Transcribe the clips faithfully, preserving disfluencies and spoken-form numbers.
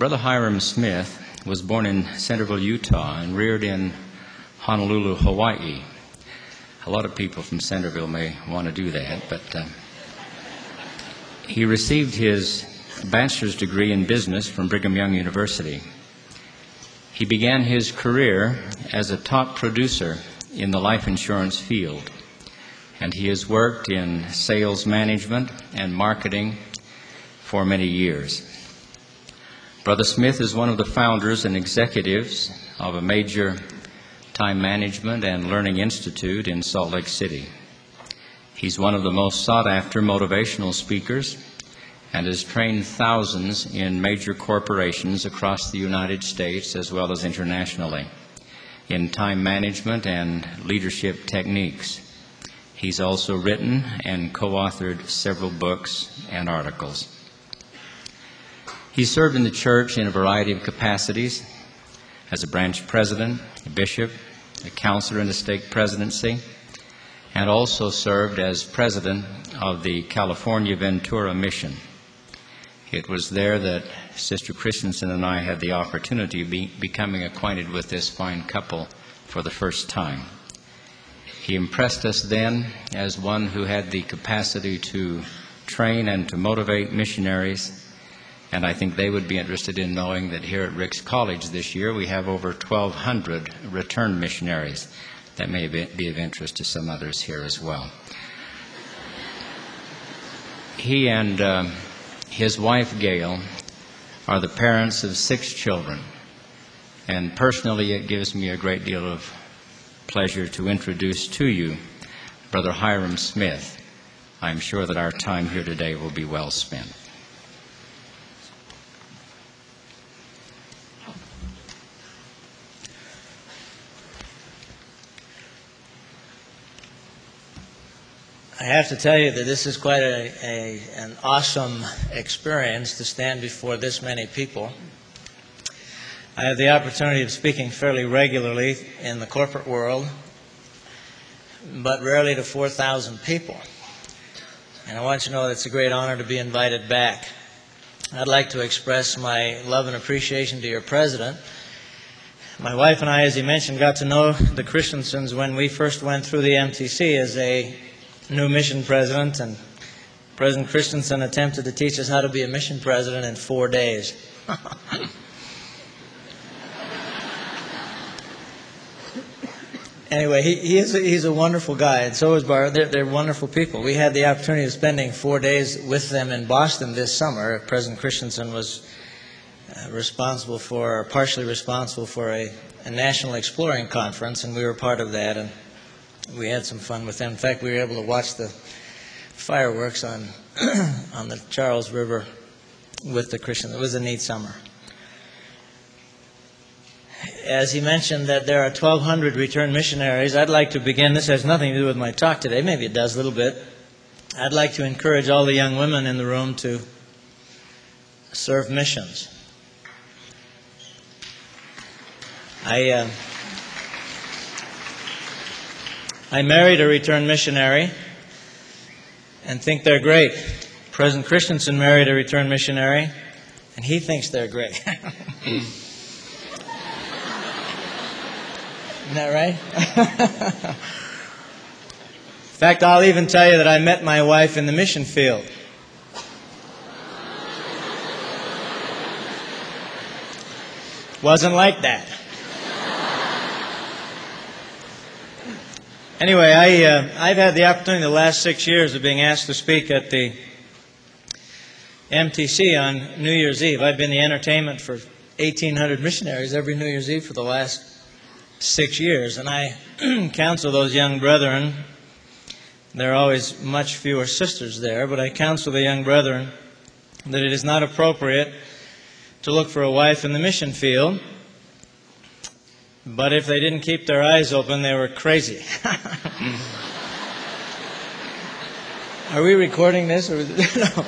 Brother Hiram Smith was born in Centerville, Utah, and reared in Honolulu, Hawaii. A lot of people from Centerville may want to do that, but uh, he received his bachelor's degree in business from Brigham Young University. He began his career as a top producer in the life insurance field, and he has worked in sales management and marketing for many years. Brother Smith is one of the founders and executives of a major time management and learning institute in Salt Lake City. He's one of the most sought-after motivational speakers and has trained thousands in major corporations across the United States as well as internationally in time management and leadership techniques. He's also written and co-authored several books and articles. He served in the church in a variety of capacities as a branch president, a bishop, a counselor in the stake presidency, and also served as president of the California Ventura Mission. It was there that Sister Christensen and I had the opportunity of be, becoming acquainted with this fine couple for the first time. He impressed us then as one who had the capacity to train and to motivate missionaries. And I think they would be interested in knowing that here at Ricks College this year we have over twelve hundred returned missionaries. That may be of interest to some others here as well. He and uh, his wife, Gail, are the parents of six children. And personally, it gives me a great deal of pleasure to introduce to you Brother Hiram Smith. I'm sure that our time here today will be well spent. I have to tell you that this is quite a, a, an awesome experience to stand before this many people. I have the opportunity of speaking fairly regularly in the corporate world, but rarely to four thousand people. And I want you to know that it's a great honor to be invited back. I'd like to express my love and appreciation to your president. My wife and I, as he mentioned, got to know the Christensens when we first went through the M T C as a new mission president, and President Christensen attempted to teach us how to be a mission president in four days. Anyway, he, he is a, he's a wonderful guy, and so is Barbara. They're, they're wonderful people. We had the opportunity of spending four days with them in Boston this summer. President Christensen was uh, responsible for, or partially responsible for a, a national exploring conference, and we were part of that, and we had some fun with them. In fact, we were able to watch the fireworks on on the Charles River with the Christians. It was a neat summer. As he mentioned that there are twelve hundred returned missionaries, I'd like to begin. This has nothing to do with my talk today. Maybe it does a little bit. I'd like to encourage all the young women in the room to serve missions. I... Uh, I married a returned missionary and think they're great. President Christensen married a returned missionary, and he thinks they're great. Isn't that right? In fact, I'll even tell you that I met my wife in the mission field. Wasn't like that. Anyway, I, uh, I've had the opportunity the last six years of being asked to speak at the M T C on New Year's Eve. I've been the entertainment for eighteen hundred missionaries every New Year's Eve for the last six years. And I counsel those young brethren. There are always much fewer sisters there, but I counsel the young brethren that it is not appropriate to look for a wife in the mission field. But if they didn't keep their eyes open, they were crazy. Are we recording this? Or is it, no.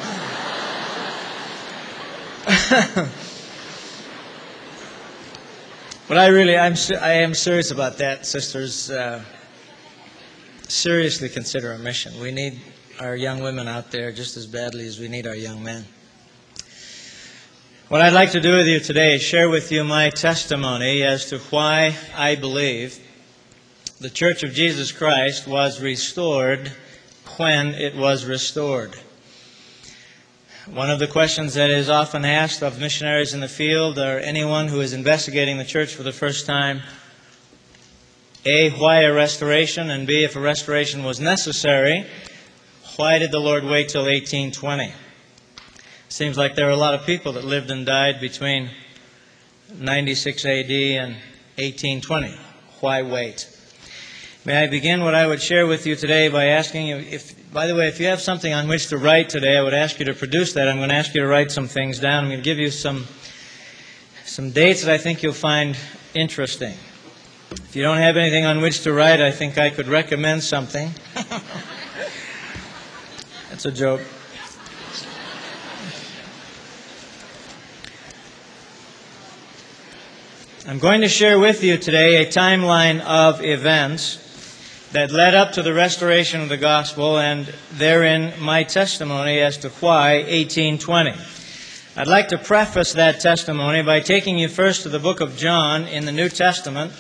But I really, I'm, I am serious about that, sisters. Uh, seriously consider a mission. We need our young women out there just as badly as we need our young men. What I'd like to do with you today is share with you my testimony as to why I believe the Church of Jesus Christ was restored when it was restored. One of the questions that is often asked of missionaries in the field or anyone who is investigating the church for the first time, A, why a restoration? And B, if a restoration was necessary, why did the Lord wait till eighteen twenty? Seems like there are a lot of people that lived and died between ninety-six A D and eighteen twenty. Why wait? May I begin what I would share with you today by asking you, if, by the way, if you have something on which to write today, I would ask you to produce that. I'm going to ask you to write some things down. I'm going to give you some, some dates that I think you'll find interesting. If you don't have anything on which to write, I think I could recommend something. That's a joke. I'm going to share with you today a timeline of events that led up to the restoration of the gospel, and therein my testimony as to why eighteen twenty. I'd like to preface that testimony by taking you first to the book of John in the New Testament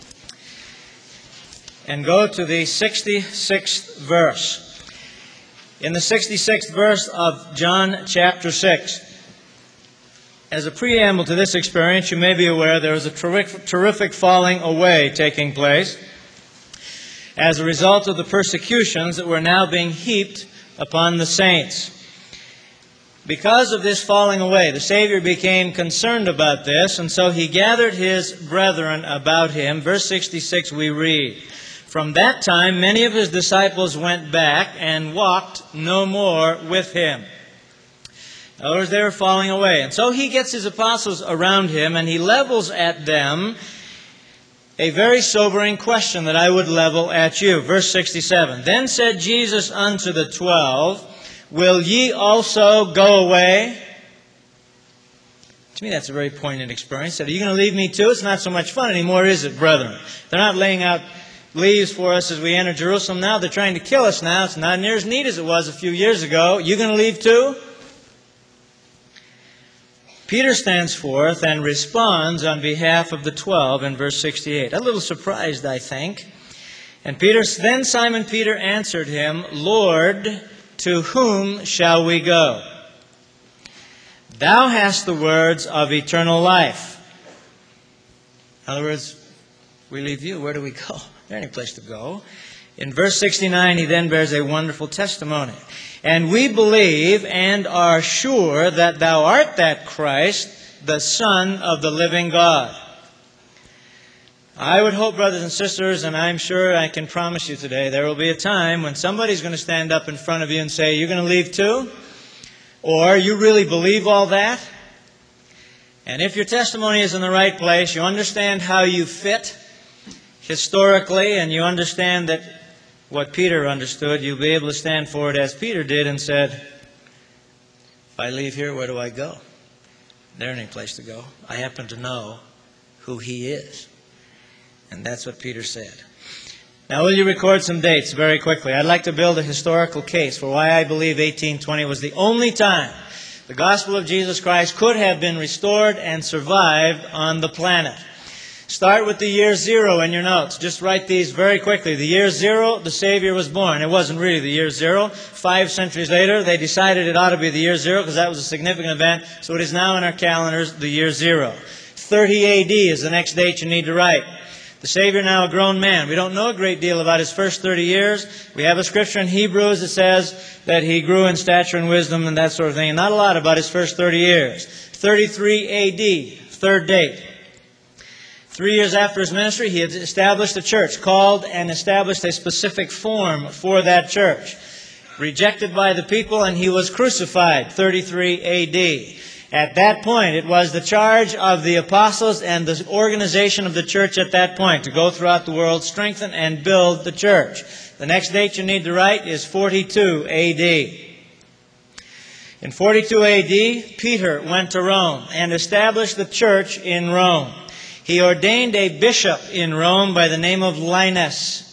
and go to the sixty-sixth verse. In the sixty-sixth verse of John chapter six, as a preamble to this experience, you may be aware there was a terrific, terrific falling away taking place as a result of the persecutions that were now being heaped upon the saints. Because of this falling away, the Savior became concerned about this, and so He gathered His brethren about Him. Verse sixty-six we read, "From that time many of His disciples went back and walked no more with Him." In other words, they were falling away. And so He gets His apostles around Him and He levels at them a very sobering question that I would level at you. Verse sixty-seven, "Then said Jesus unto the twelve, Will ye also go away?" To me, that's a very poignant experience. He said, "Are you going to leave me too? It's not so much fun anymore, is it, brethren? They're not laying out leaves for us as we enter Jerusalem now. They're trying to kill us now. It's not near as neat as it was a few years ago. You going to leave too?" Peter stands forth and responds on behalf of the twelve in verse sixty-eight. A little surprised, I think. And Peter, then Simon Peter answered him, "Lord, to whom shall we go? Thou hast the words of eternal life." In other words, we leave you, where do we go? There ain't any place to go. In verse sixty-nine, he then bears a wonderful testimony. "And we believe and are sure that thou art that Christ, the Son of the living God." I would hope, brothers and sisters, and I'm sure I can promise you today, there will be a time when somebody's going to stand up in front of you and say, "You're going to leave too?" Or, "You really believe all that?" And if your testimony is in the right place, you understand how you fit historically, and you understand that what Peter understood, you'll be able to stand for it as Peter did and said, "If I leave here, where do I go? There ain't any place to go. I happen to know who He is." And that's what Peter said. Now, will you record some dates very quickly? I'd like to build a historical case for why I believe eighteen twenty was the only time the gospel of Jesus Christ could have been restored and survived on the planet. Start with the year zero in your notes. Just write these very quickly. The year zero, the Savior was born. It wasn't really the year zero. Five centuries later, they decided it ought to be the year zero because that was a significant event. So it is now in our calendars the year zero. thirty A D is the next date you need to write. The Savior, now a grown man. We don't know a great deal about His first thirty years. We have a scripture in Hebrews that says that He grew in stature and wisdom and that sort of thing. And not a lot about His first thirty years. thirty-three A D, third date. Three years after His ministry, He had established a church, called and established a specific form for that church. Rejected by the people, and He was crucified, thirty-three A D. At that point, it was the charge of the apostles and the organization of the church at that point to go throughout the world, strengthen and build the church. The next date you need to write is forty-two A D. In forty-two A D, Peter went to Rome and established the church in Rome. He ordained a bishop in Rome by the name of Linus.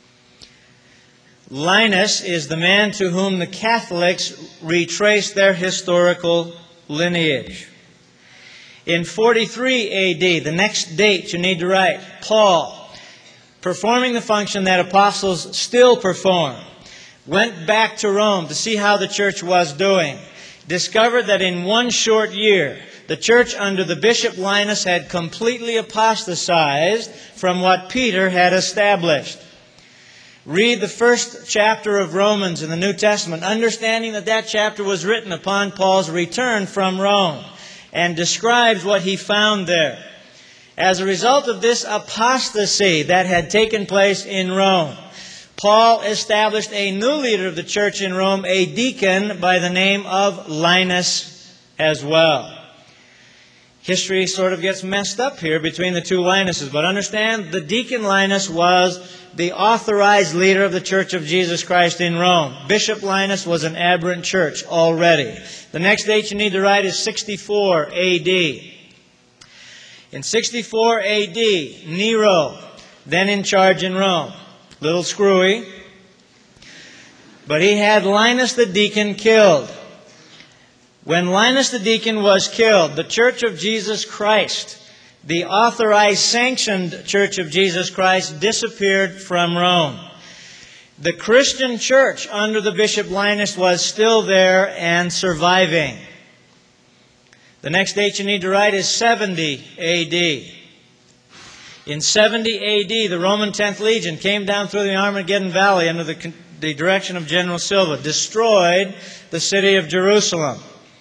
Linus is the man to whom the Catholics retrace their historical lineage. In forty-three A D, the next date you need to write, Paul, performing the function that apostles still perform, went back to Rome to see how the church was doing, discovered that in one short year, the church under the Bishop Linus had completely apostatized from what Peter had established. Read the first chapter of Romans in the New Testament, understanding that that chapter was written upon Paul's return from Rome, and describes what he found there. As a result of this apostasy that had taken place in Rome, Paul established a new leader of the church in Rome, a deacon by the name of Linus as well. History sort of gets messed up here between the two Linuses, but understand the deacon Linus was the authorized leader of the Church of Jesus Christ in Rome. Bishop Linus was an aberrant church already. The next date you need to write is sixty-four A D. In sixty-four A D, Nero, then in charge in Rome, little screwy, but he had Linus the deacon killed. When Linus the deacon was killed, the Church of Jesus Christ, the authorized, sanctioned Church of Jesus Christ, disappeared from Rome. The Christian church under the Bishop Linus was still there and surviving. The next date you need to write is seventy A D. In seventy A D, the Roman tenth Legion came down through the Armageddon Valley under the, the direction of General Silva, destroyed the city of Jerusalem.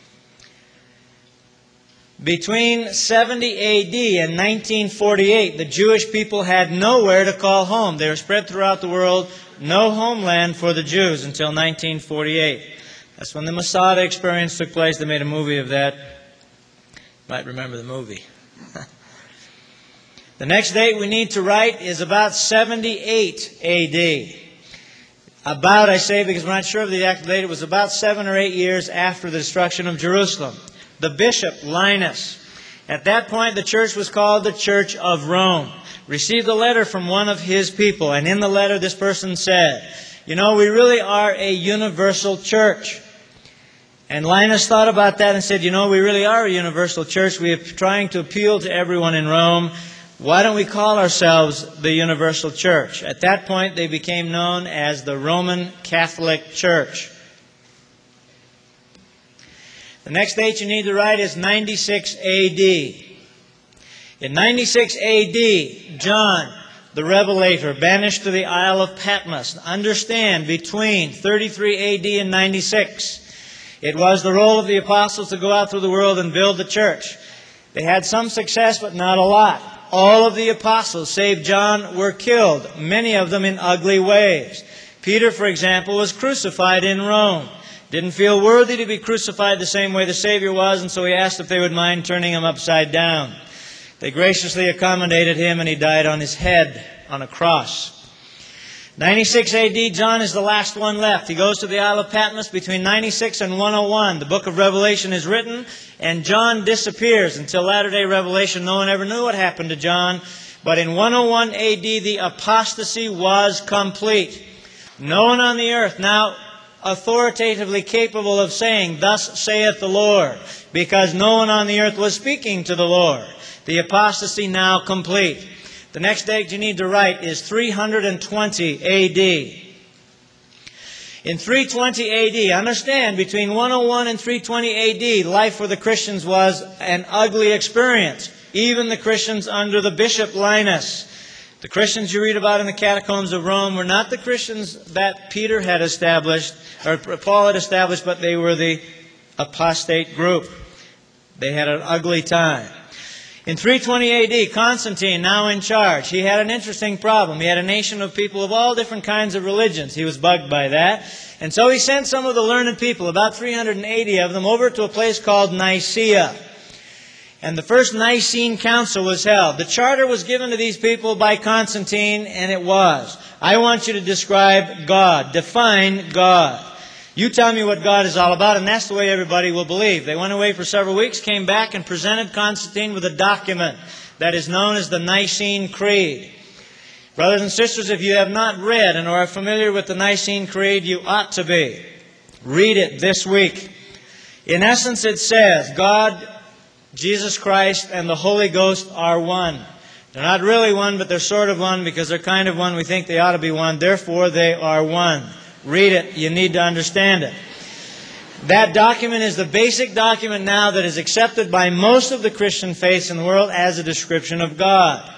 Between seventy A D and nineteen forty-eight, the Jewish people had nowhere to call home. They were spread throughout the world, no homeland for the Jews until nineteen forty-eight. That's when the Masada experience took place. They made a movie of that. You might remember the movie. The next date we need to write is about seventy-eight A D. About, I say, because I'm not sure of the exact date. It was about seven or eight years after the destruction of Jerusalem. The Bishop Linus. At that point, the church was called the Church of Rome. Received a letter from one of his people, and in the letter this person said, you know, we really are a universal church. And Linus thought about that and said, you know, we really are a universal church. We are trying to appeal to everyone in Rome. Why don't we call ourselves the Universal Church? At that point, they became known as the Roman Catholic Church. The next date you need to write is ninety-six A D. In ninety-six A D, John, the Revelator, banished to the Isle of Patmos. Understand, between thirty-three A D and ninety-six, it was the role of the apostles to go out through the world and build the church. They had some success, but not a lot. All of the apostles, save John, were killed, many of them in ugly ways. Peter, for example, was crucified in Rome. Didn't feel worthy to be crucified the same way the Savior was, and so he asked if they would mind turning him upside down. They graciously accommodated him, and he died on his head on a cross. ninety-six A D, John is the last one left. He goes to the Isle of Patmos between ninety-six and one oh one. The book of Revelation is written, and John disappears. Until latter-day Revelation, no one ever knew what happened to John. But in one oh one A D, the apostasy was complete. No one on the earth now authoritatively capable of saying, thus saith the Lord, because no one on the earth was speaking to the Lord. The apostasy now complete. The next date you need to write is three twenty A D. In three twenty A D, understand, between one oh one and three twenty A D, life for the Christians was an ugly experience. Even the Christians under the Bishop Linus. The Christians you read about in the catacombs of Rome were not the Christians that Peter had established, or Paul had established, but they were the apostate group. They had an ugly time. In three twenty A D, Constantine, now in charge, he had an interesting problem. He had a nation of people of all different kinds of religions. He was bugged by that. And so he sent some of the learned people, about three hundred eighty of them, over to a place called Nicaea. And the first Nicene Council was held. The charter was given to these people by Constantine, and it was, I want you to describe God. Define God. You tell me what God is all about, and that's the way everybody will believe. They went away for several weeks, came back, and presented Constantine with a document that is known as the Nicene Creed. Brothers and sisters, if you have not read and are familiar with the Nicene Creed, you ought to be. Read it this week. In essence, it says, God, Jesus Christ and the Holy Ghost are one. They're not really one, but they're sort of one because they're kind of one. We think they ought to be one. Therefore, they are one. Read it. You need to understand it. That document is the basic document now that is accepted by most of the Christian faiths in the world as a description of God.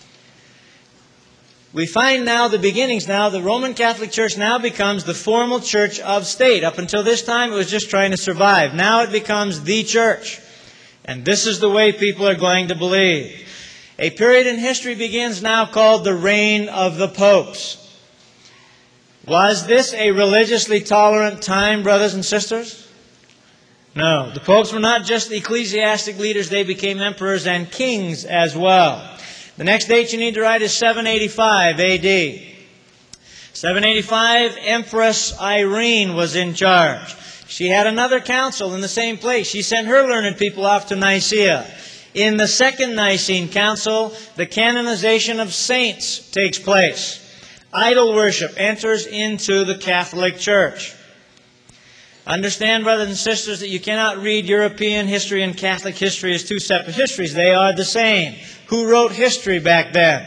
We find now the beginnings now. The Roman Catholic Church now becomes the formal church of state. Up until this time, it was just trying to survive. Now it becomes the church. And this is the way people are going to believe. A period in history begins now called the reign of the popes. Was this a religiously tolerant time, brothers and sisters? No. The popes were not just ecclesiastic leaders. They became emperors and kings as well. The next date you need to write is seven eighty-five A D seven eighty-five, Empress Irene was in charge. She had another council in the same place. She sent her learned people off to Nicaea. In the Second Nicene Council, the canonization of saints takes place. Idol worship enters into the Catholic Church. Understand, brothers and sisters, that you cannot read European history and Catholic history as two separate histories. They are the same. Who wrote history back then?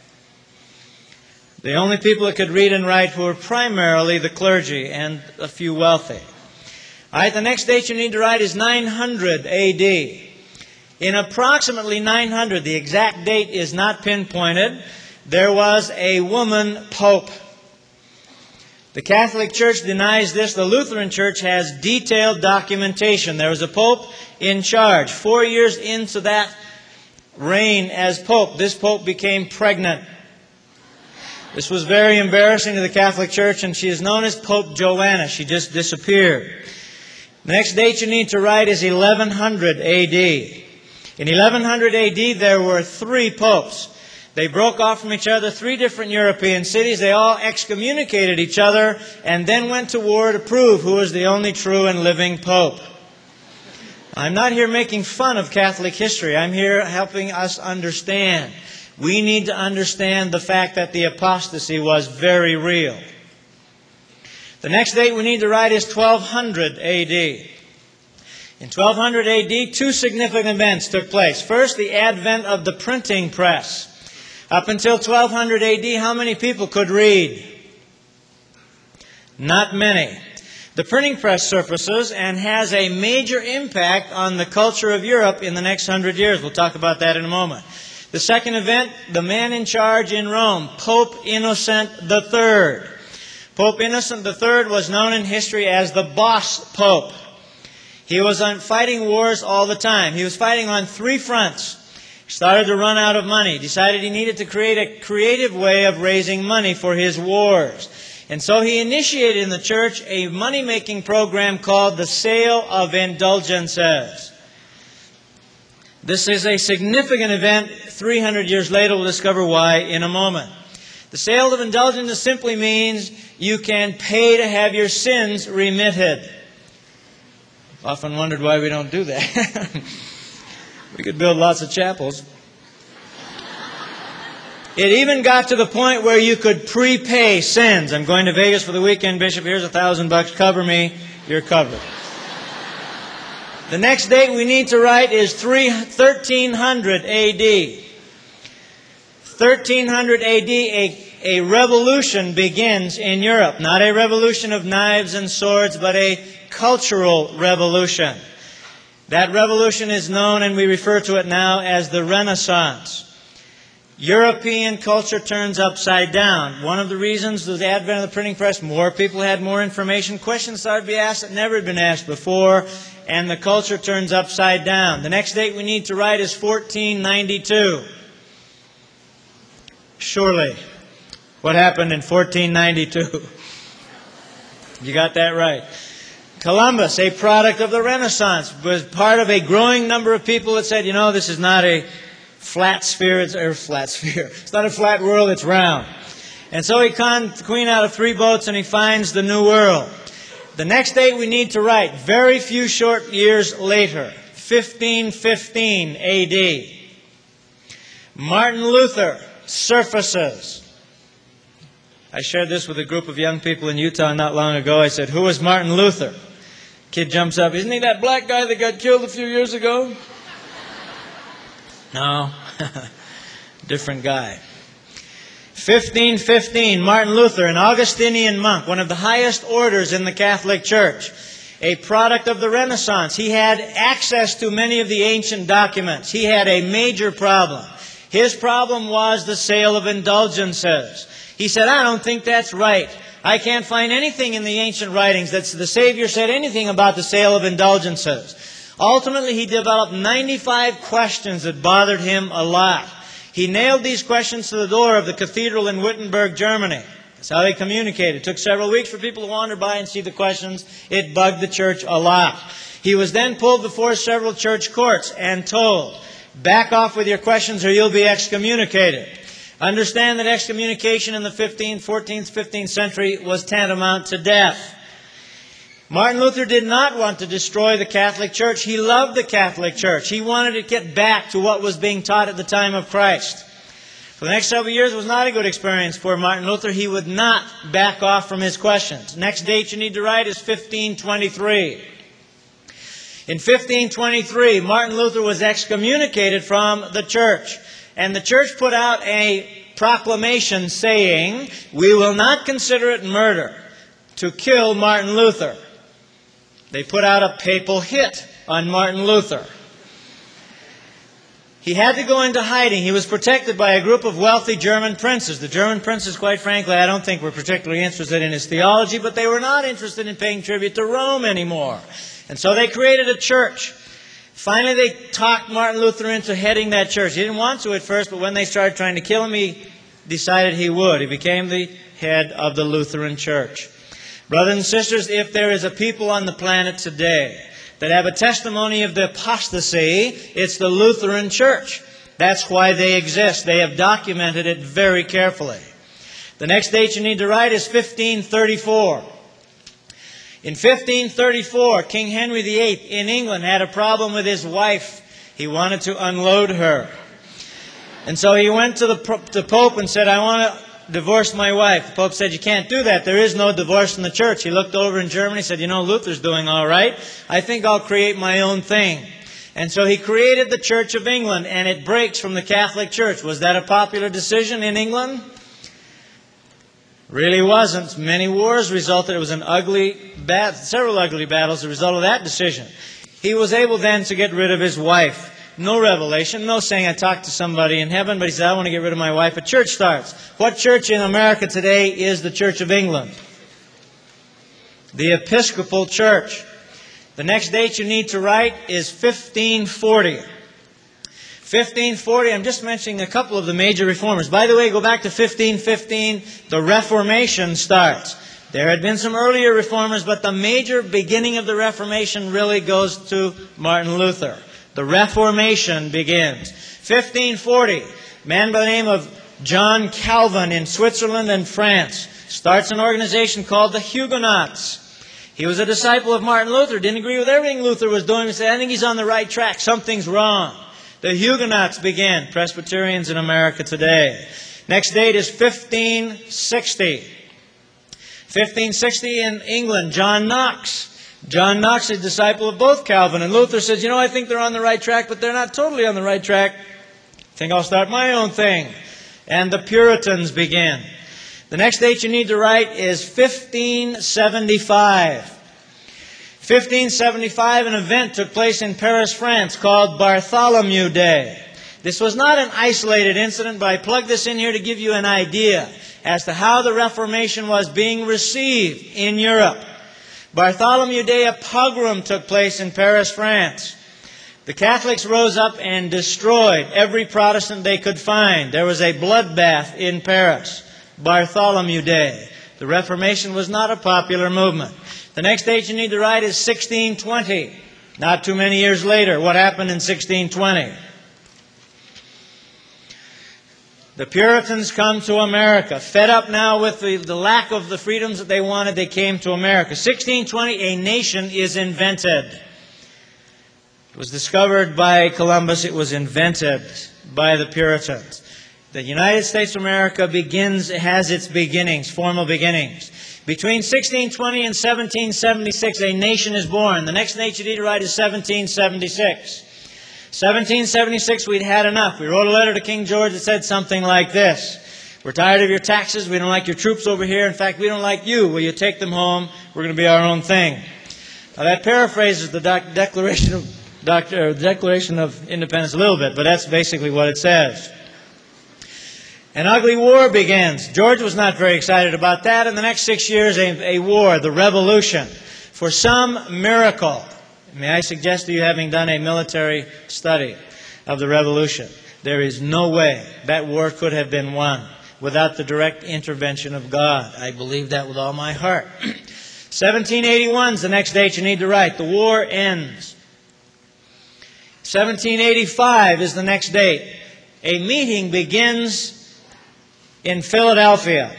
The only people that could read and write were primarily the clergy and a few wealthy. All right, the next date you need to write is nine hundred A D In approximately nine hundred, the exact date is not pinpointed, there was a woman pope. The Catholic Church denies this. The Lutheran Church has detailed documentation. There was a pope in charge. Four years into that reign as pope, this pope became pregnant. This was very embarrassing to the Catholic Church, and she is known as Pope Joanna. She just disappeared. The next date you need to write is eleven hundred A D In eleven hundred A D, there were three popes. They broke off from each other, three different European cities. They all excommunicated each other and then went to war to prove who was the only true and living pope. I'm not here making fun of Catholic history. I'm here helping us understand. We need to understand the fact that the apostasy was very real. The next date we need to write is twelve hundred A D In twelve hundred A D, two significant events took place. First, the advent of the printing press. Up until twelve hundred A D, how many people could read? Not many. The printing press surfaces and has a major impact on the culture of Europe in the next hundred years. We'll talk about that in a moment. The second event, the man in charge in Rome, Pope Innocent the Third. Pope Innocent the Third was known in history as the boss pope. He was on fighting wars all the time. He was fighting on three fronts. He started to run out of money, decided he needed to create a creative way of raising money for his wars. And so he initiated in the church a money-making program called the Sale of Indulgences. This is a significant event. three hundred years later, we'll discover why in a moment. The Sale of Indulgences simply means you can pay to have your sins remitted. Often wondered why we don't do that. We could build lots of chapels. It even got to the point where you could prepay sins. I'm going to Vegas for the weekend, Bishop. Here's a thousand bucks. Cover me. You're covered. The next date we need to write is thirteen hundred A D thirteen hundred A D, a, a revolution begins in Europe. Not a revolution of knives and swords, but a cultural revolution. That revolution is known, and we refer to it now as the Renaissance. European culture turns upside down. One of the reasons was the advent of the printing press. More people had more information. Questions started to be asked that never had been asked before, and the culture turns upside down. The next date we need to write is fourteen ninety-two. Surely. What happened in fourteen ninety-two? You got that right. Columbus, a product of the Renaissance, was part of a growing number of people that said, you know, this is not a flat sphere, it's a flat sphere. It's not a flat world, it's round. And so he conned the queen out of three boats and he finds the new world. The next date we need to write, very few short years later, fifteen fifteen A D Martin Luther surfaces. I shared this with a group of young people in Utah not long ago. I said, who was Martin Luther? Kid jumps up, isn't he that black guy that got killed a few years ago? No, different guy. fifteen fifteen, Martin Luther, an Augustinian monk, one of the highest orders in the Catholic Church, a product of the Renaissance. He had access to many of the ancient documents. He had a major problem. His problem was the sale of indulgences. He said, I don't think that's right. I can't find anything in the ancient writings that the Savior said anything about the sale of indulgences. Ultimately, he developed ninety-five questions that bothered him a lot. He nailed these questions to the door of the cathedral in Wittenberg, Germany. That's how he communicated. It took several weeks for people to wander by and see the questions. It bugged the church a lot. He was then pulled before several church courts and told, back off with your questions or you'll be excommunicated. Understand that excommunication in the fifteenth, fourteenth, fifteenth century was tantamount to death. Martin Luther did not want to destroy the Catholic Church. He loved the Catholic Church. He wanted to get back to what was being taught at the time of Christ. For the next several years, it was not a good experience for Martin Luther. He would not back off from his questions. Next date you need to write is fifteen twenty-three. In fifteen twenty-three, Martin Luther was excommunicated from the church. And the church put out a proclamation saying, we will not consider it murder to kill Martin Luther. They put out a papal hit on Martin Luther. He had to go into hiding. He was protected by a group of wealthy German princes. The German princes, quite frankly, I don't think were particularly interested in his theology, but they were not interested in paying tribute to Rome anymore. And so they created a church. Finally, they talked Martin Luther into heading that church. He didn't want to at first, but when they started trying to kill him, he decided he would. He became the head of the Lutheran Church. Brothers and sisters, if there is a people on the planet today that have a testimony of the apostasy, it's the Lutheran Church. That's why they exist. They have documented it very carefully. The next date you need to write is fifteen thirty-four. In fifteen thirty-four, King Henry the eighth in England had a problem with his wife. He wanted to unload her. And so he went to the to Pope and said, I want to divorce my wife. The Pope said, you can't do that. There is no divorce in the church. He looked over in Germany and said, you know, Luther's doing all right. I think I'll create my own thing. And so he created the Church of England, and it breaks from the Catholic Church. Was that a popular decision in England? Really wasn't. Many wars resulted. It was an ugly, bat- several ugly battles as a result of that decision. He was able then to get rid of his wife. No revelation, no saying I talked to somebody in heaven, but he said, I want to get rid of my wife. A church starts. What church in America today is the Church of England? The Episcopal Church. The next date you need to write is fifteen forty. fifteen forty, I'm just mentioning a couple of the major reformers. By the way, go back to fifteen fifteen, the Reformation starts. There had been some earlier reformers, but the major beginning of the Reformation really goes to Martin Luther. The Reformation begins. fifteen forty, a man by the name of John Calvin in Switzerland and France starts an organization called the Huguenots. He was a disciple of Martin Luther, didn't agree with everything Luther was doing. He said, I think he's on the right track. Something's wrong. The Huguenots began, Presbyterians in America today. Next date is fifteen sixty. fifteen sixty in England, John Knox. John Knox is a disciple of both Calvin and Luther. Says, you know, I think they're on the right track, but they're not totally on the right track. I think I'll start my own thing. And the Puritans begin. The next date you need to write is fifteen seventy-five. fifteen seventy-five, an event took place in Paris, France, called Bartholomew Day. This was not an isolated incident, but I plug this in here to give you an idea as to how the Reformation was being received in Europe. Bartholomew Day, a pogrom took place in Paris, France. The Catholics rose up and destroyed every Protestant they could find. There was a bloodbath in Paris. Bartholomew Day. The Reformation was not a popular movement. The next date you need to write is sixteen twenty. Not too many years later. What happened in sixteen twenty? The Puritans come to America. Fed up now with the, the lack of the freedoms that they wanted, they came to America. sixteen twenty, a nation is invented. It was discovered by Columbus. It was invented by the Puritans. The United States of America begins, has its beginnings, formal beginnings. Between sixteen twenty and seventeen seventy-six, a nation is born. The next nation you need to write is seventeen seventy-six. seventeen seventy-six, we'd had enough. We wrote a letter to King George that said something like this: we're tired of your taxes. We don't like your troops over here. In fact, we don't like you. Will you take them home? We're going to be our own thing. Now, that paraphrases the doc- Declaration of doc- or Declaration of Independence a little bit, but that's basically what it says. An ugly war begins. George was not very excited about that. In the next six years, a, a war, the Revolution. For some miracle, may I suggest to you, having done a military study of the Revolution, there is no way that war could have been won without the direct intervention of God. I believe that with all my heart. seventeen eighty-one is the next date you need to write. The war ends. seventeen eighty-five is the next date. A meeting begins in Philadelphia.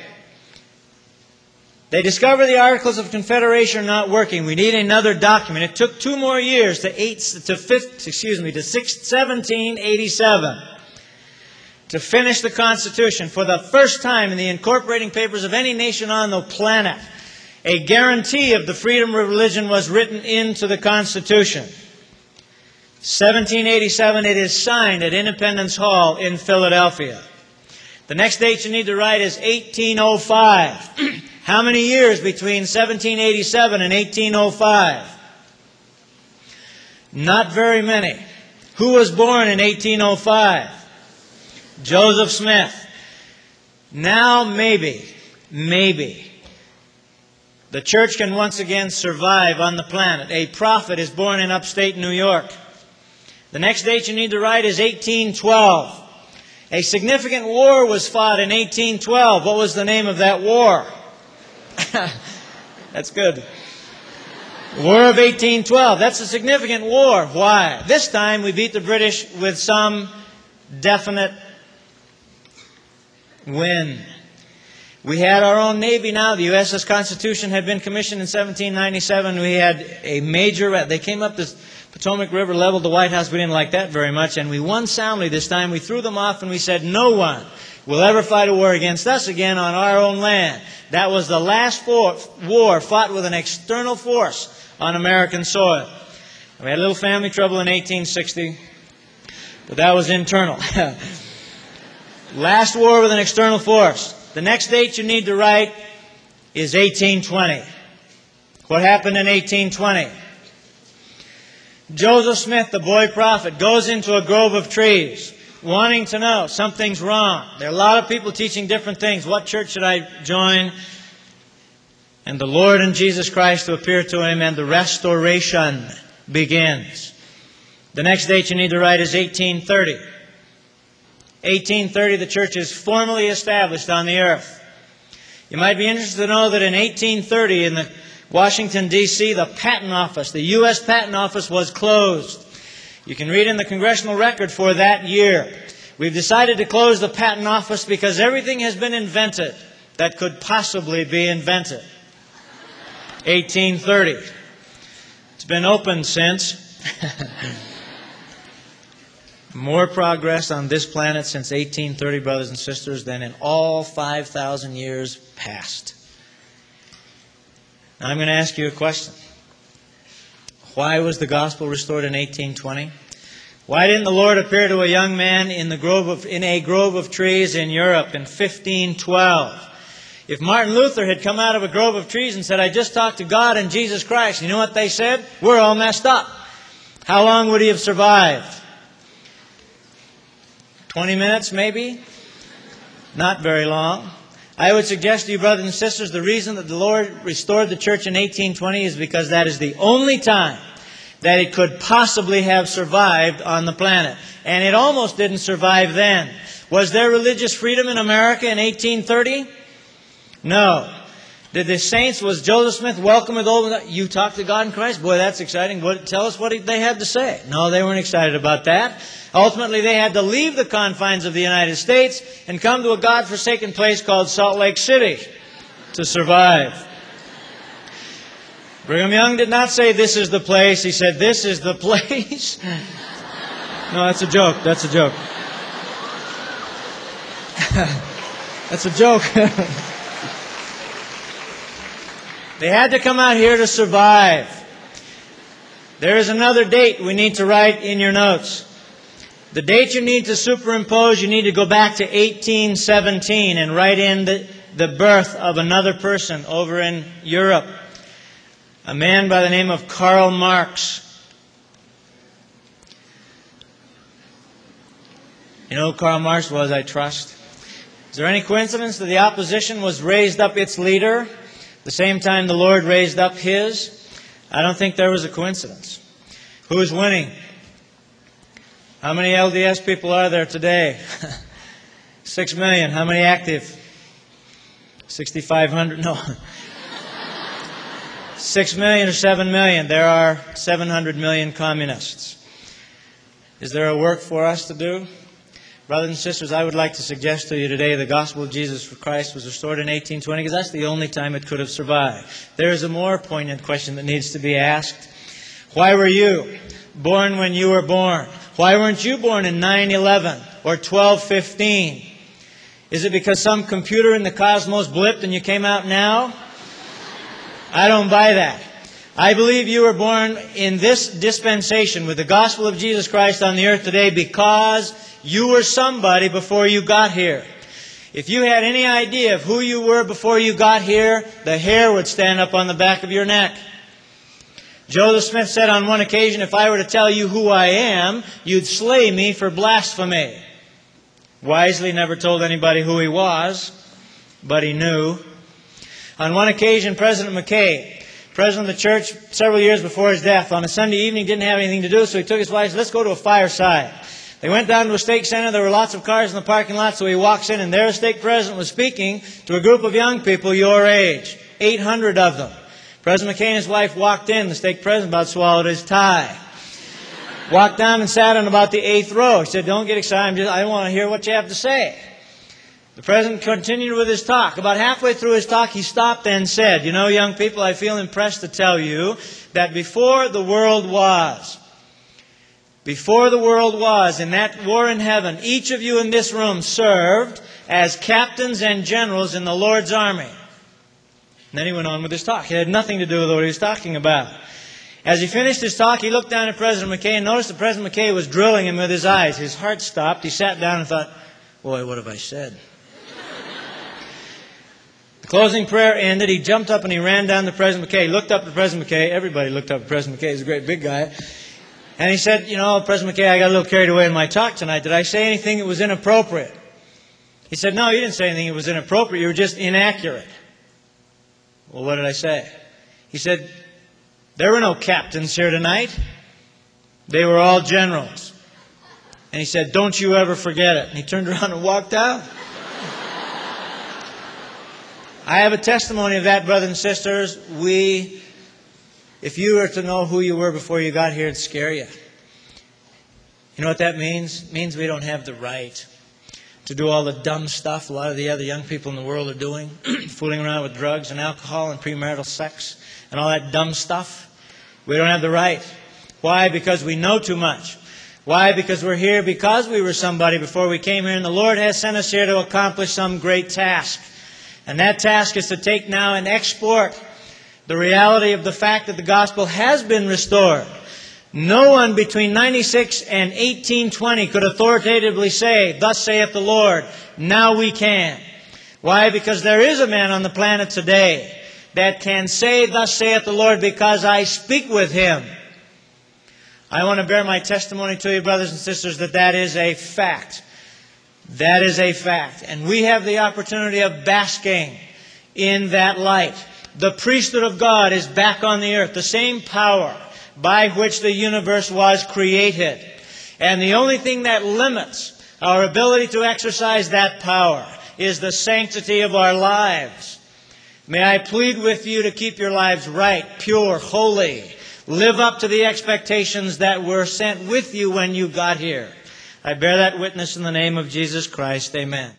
They discover the Articles of Confederation are not working. We need another document. It took two more years to eight to fifth, excuse me to six, seventeen eighty-seven to finish the Constitution. For the first time in the incorporating papers of any nation on the planet, a guarantee of the freedom of religion was written into the Constitution. seventeen eighty-seven, it is signed at Independence Hall in Philadelphia. The next date you need to write is eighteen oh five. How many years between seventeen eighty-seven and eighteen oh five? Not very many. Who was born in eighteen oh five? Joseph Smith. Now maybe, maybe, the church can once again survive on the planet. A prophet is born in upstate New York. The next date you need to write is eighteen twelve. A significant war was fought in eighteen twelve. What was the name of that war? That's good. War of eighteen twelve. That's a significant war. Why? This time we beat the British with some definite win. We had our own Navy now. The U S S Constitution had been commissioned in seventeen ninety-seven. We had a major... They came up the Potomac River, leveled the White House. We didn't like that very much. And we won soundly this time. We threw them off and we said, no one will ever fight a war against us again on our own land. That was the last for, war fought with an external force on American soil. We had a little family trouble in eighteen sixty, but that was internal. Last war with an external force. The next date you need to write is eighteen twenty. What happened in eighteen twenty? Joseph Smith, the boy prophet, goes into a grove of trees, wanting to know something's wrong. There are a lot of people teaching different things. What church should I join? And the Lord and Jesus Christ to appear to him, and the restoration begins. The next date you need to write is eighteen thirty. eighteen thirty, the church is formally established on the earth. You might be interested to know that in eighteen thirty, in the Washington, D C, the Patent Office, the U S Patent Office, was closed. You can read in the Congressional Record for that year. We've decided to close the Patent Office because everything has been invented that could possibly be invented. eighteen thirty. It's been open since. More progress on this planet since eighteen thirty, brothers and sisters, than in all five thousand years past. Now I'm going to ask you a question. Why was the gospel restored in eighteen twenty? Why didn't the Lord appear to a young man in the grove of, in a grove of trees in Europe in fifteen twelve? If Martin Luther had come out of a grove of trees and said, I just talked to God and Jesus Christ, you know what they said? We're all messed up. How long would he have survived? twenty minutes, maybe? Not very long. I would suggest to you, brothers and sisters, the reason that the Lord restored the church in eighteen twenty is because that is the only time that it could possibly have survived on the planet. And it almost didn't survive then. Was there religious freedom in America in eighteen thirty? No. Did the saints, was Joseph Smith welcome with open... You talk to God in Christ? Boy, that's exciting. What, tell us what they had to say. No, they weren't excited about that. Ultimately, they had to leave the confines of the United States and come to a God-forsaken place called Salt Lake City to survive. Brigham Young did not say, this is the place. He said, this is the place. No, that's a joke. That's a joke. That's a joke. They had to come out here to survive. There is another date we need to write in your notes. The date you need to superimpose, you need to go back to eighteen seventeen and write in the, the birth of another person over in Europe. A man by the name of Karl Marx. You know who Karl Marx was, I trust? Is there any coincidence that the opposition was raised up its leader the same time the Lord raised up His? I don't think there was a coincidence. Who is winning? How many L D S people are there today? Six million. How many active? sixty-five hundred? No. Six million or seven million. There are seven hundred million communists. Is there a work for us to do? Brothers and sisters, I would like to suggest to you today the gospel of Jesus Christ was restored in eighteen twenty because that's the only time it could have survived. There is a more poignant question that needs to be asked. Why were you born when you were born? Why weren't you born in nine eleven or twelve fifteen? Is it because some computer in the cosmos blipped and you came out now? I don't buy that. I believe you were born in this dispensation with the gospel of Jesus Christ on the earth today because you were somebody before you got here. If you had any idea of who you were before you got here, the hair would stand up on the back of your neck. Joseph Smith said on one occasion, if I were to tell you who I am, you'd slay me for blasphemy. Wisely never told anybody who he was, but he knew. On one occasion, President McKay, president of the church several years before his death, on a Sunday evening didn't have anything to do, so he took his wife and said, let's go to a fireside. They went down to a stake center. There were lots of cars in the parking lot, so he walks in, and there a stake president was speaking to a group of young people your age, eight hundred of them. President McKay and his wife walked in. The stake president about swallowed his tie. Walked down and sat on about the eighth row. He said, don't get excited. I'm just, I want to hear what you have to say. The president continued with his talk. About halfway through his talk, he stopped and said, you know, young people, I feel impressed to tell you that before the world was, before the world was, in that war in heaven, each of you in this room served as captains and generals in the Lord's army. And then he went on with his talk. It had nothing to do with what he was talking about. As he finished his talk, he looked down at President McKay and noticed that President McKay was drilling him with his eyes. His heart stopped. He sat down and thought, boy, what have I said? The closing prayer ended. He jumped up and he ran down to President McKay. He looked up at President McKay. Everybody looked up at President McKay. He's a great big guy. And he said, you know, President McKay, I got a little carried away in my talk tonight. Did I say anything that was inappropriate? He said, no, you didn't say anything that was inappropriate. You were just inaccurate. Well, what did I say? He said, there were no captains here tonight. They were all generals. And he said, don't you ever forget it. And he turned around and walked out. I have a testimony of that, brothers and sisters. We, if you were to know who you were before you got here, it'd scare you. You know what that means? It means we don't have the right to do all the dumb stuff a lot of the other young people in the world are doing, fooling around with drugs and alcohol and premarital sex and all that dumb stuff. We don't have the right. Why? Because we know too much. Why? Because we're here because we were somebody before we came here, and the Lord has sent us here to accomplish some great task. And that task is to take now and export the reality of the fact that the gospel has been restored. No one between ninety-six and eighteen twenty could authoritatively say, thus saith the Lord, now we can. Why? Because there is a man on the planet today that can say, thus saith the Lord, because I speak with him. I want to bear my testimony to you, brothers and sisters, that that is a fact. That is a fact. And we have the opportunity of basking in that light. The priesthood of God is back on the earth. The same power by which the universe was created. And the only thing that limits our ability to exercise that power is the sanctity of our lives. May I plead with you to keep your lives right, pure, holy. Live up to the expectations that were sent with you when you got here. I bear that witness in the name of Jesus Christ. Amen.